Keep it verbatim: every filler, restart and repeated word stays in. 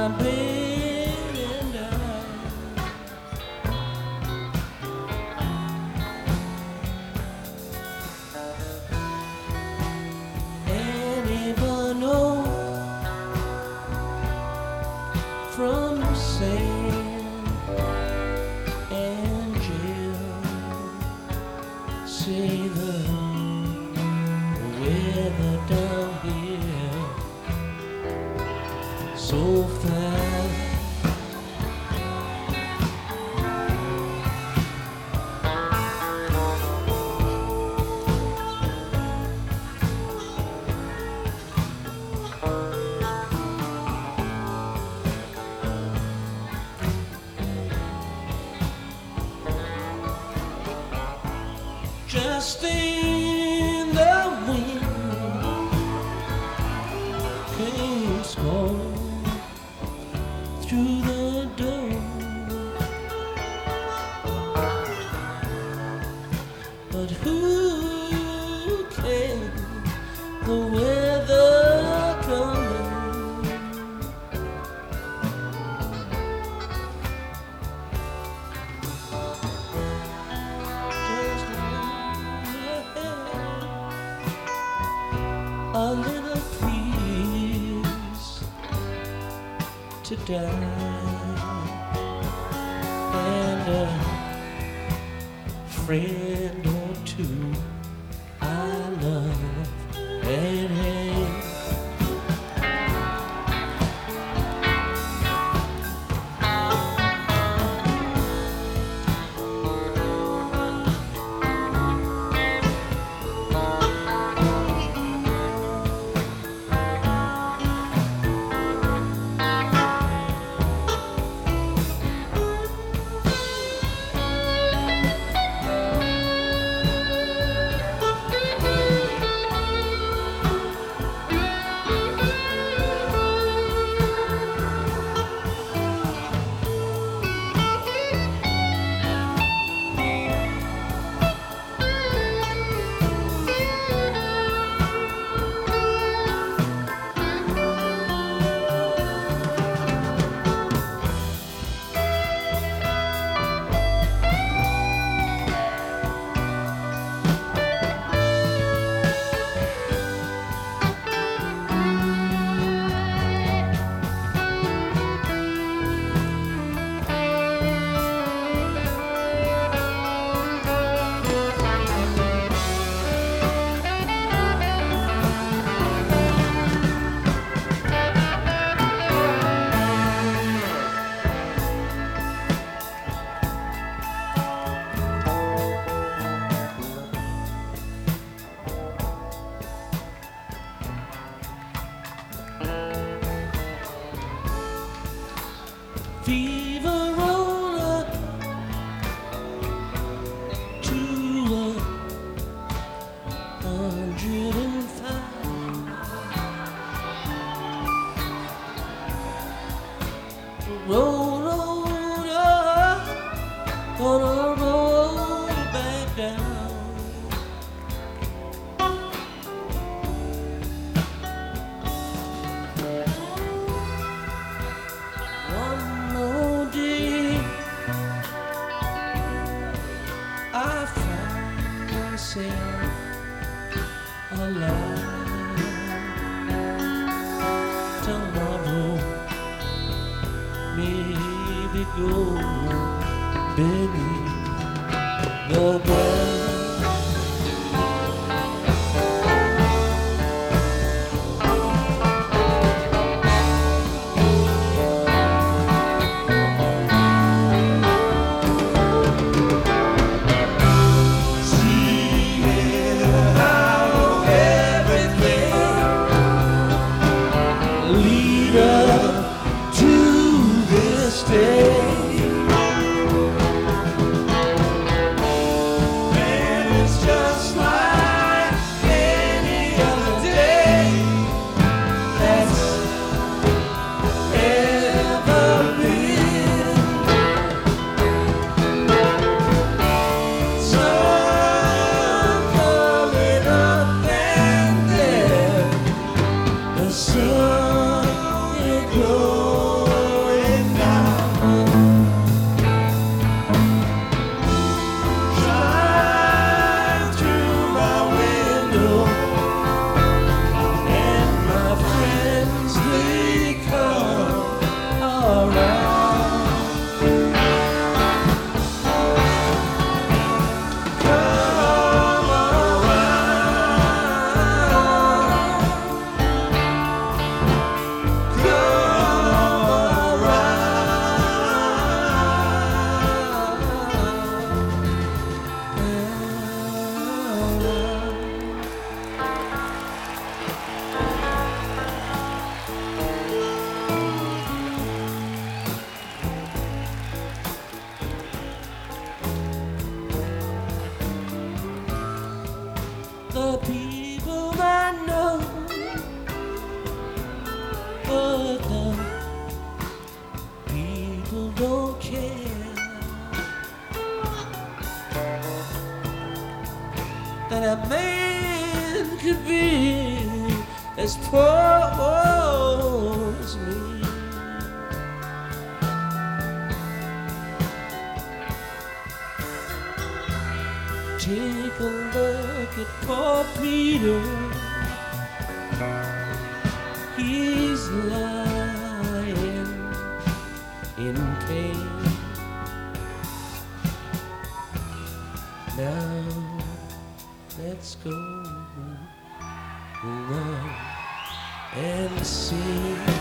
breathing down. And even though from sand and jail, say the weather down here so fast. Just in the wind came scoring through the door, but who can the weather coming? Just a little piece to die, and a friend or two I love and hate. Fever roll up to a hundred and five. Roll on up, gonna roll back down. One more day, I find myself alive. Tomorrow, maybe go beneath the ground. Lead up to this day. Man, it's just like any other day that's ever been. Sun coming up and then the sun it goes. that man could be as poor as me. Take a look at poor Peter. He's lying in pain. Now let's go on and see.